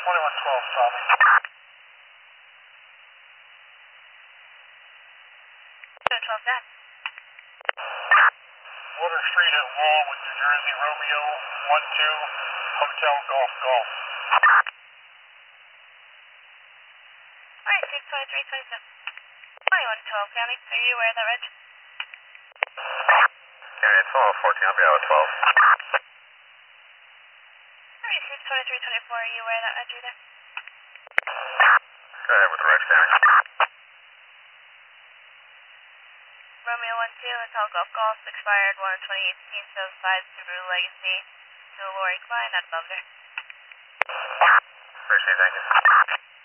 2112, Tommy. That. Water Street at Wall with New Jersey Romeo 12 Hotel Golf Golf. Alright, 62327. 2112 County. Are you aware of that, Reg? County, it's 14, I'll be out at 12. Alright, 62324. Are you aware of that, Reg, either? Go ahead with the Rex County. Romeo 12 Hotel Golf Golf. Expired 1/2018. 75 Subaru Legacy. To Lori Klein, out of Boulder. Appreciate it, thank you.